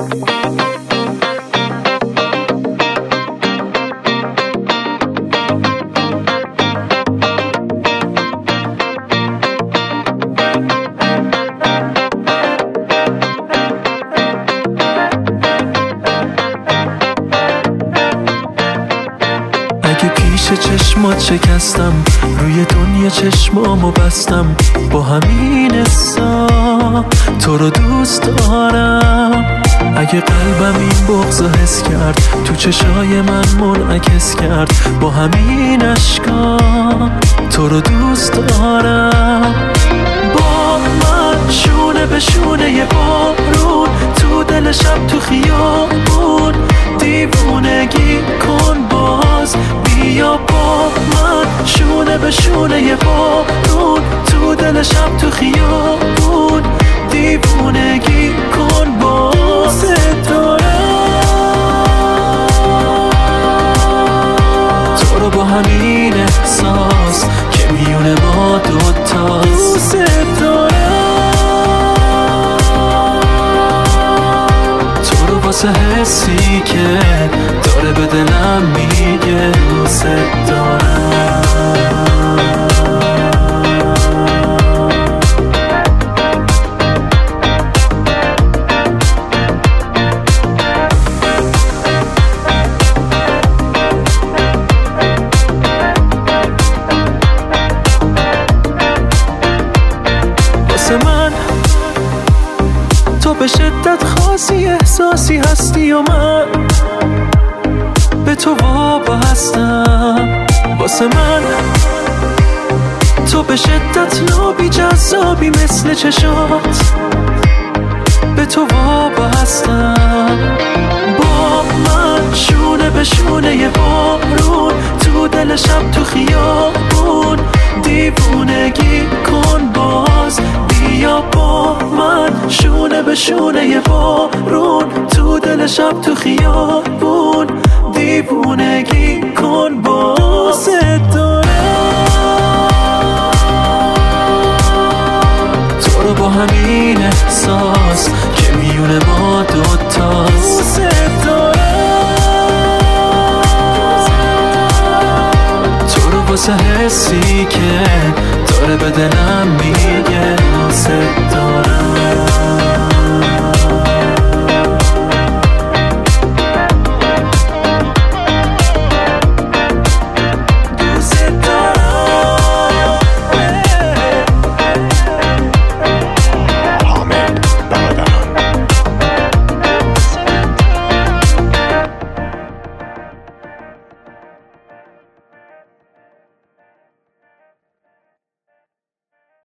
اگه پیش چشمات شکستم، روی دنیا چشمامو بستم، با همین حسا تو رو دوست دارم. اگه قلبم این بغضو حس کرد، تو چشای من منعکس کرد، با همین اشکا تو رو دوست دارم. با من شونه به شونه یه بارون، تو دل شب تو خیابون، دیوونگی کن باز بیا با من شونه به شونه یه بارون، تو دل شب تو خیابون، دیوونگی کن باز تو رو با همین احساس که میونه ما دوتاست. تو رو واسه حسی که داره به دلم میگه دوست دارم. واسه من تو به شدت خاصی، احساسی هستی و من به تو وابستم. واسه من تو به شدت نابی جذابی، مثل چشات به تو وابستم. با من شونه به شونه یه بارون، تو دل شب تو خیابون، دیوونگی کن باز بیا با من شونه به شونه یه بارون، تو دل شب تو خیابون، دیوونگی کن باز تو رو با همین احساس که میونه ما دوتاست. تو رو واسه حسی که داره به دلم میگه دوست دارم.